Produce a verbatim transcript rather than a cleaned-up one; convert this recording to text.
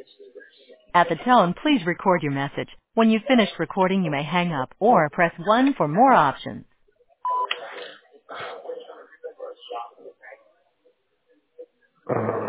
At the tone, please record your message. When you've finished recording, you may hang up or press one for more options. Uh,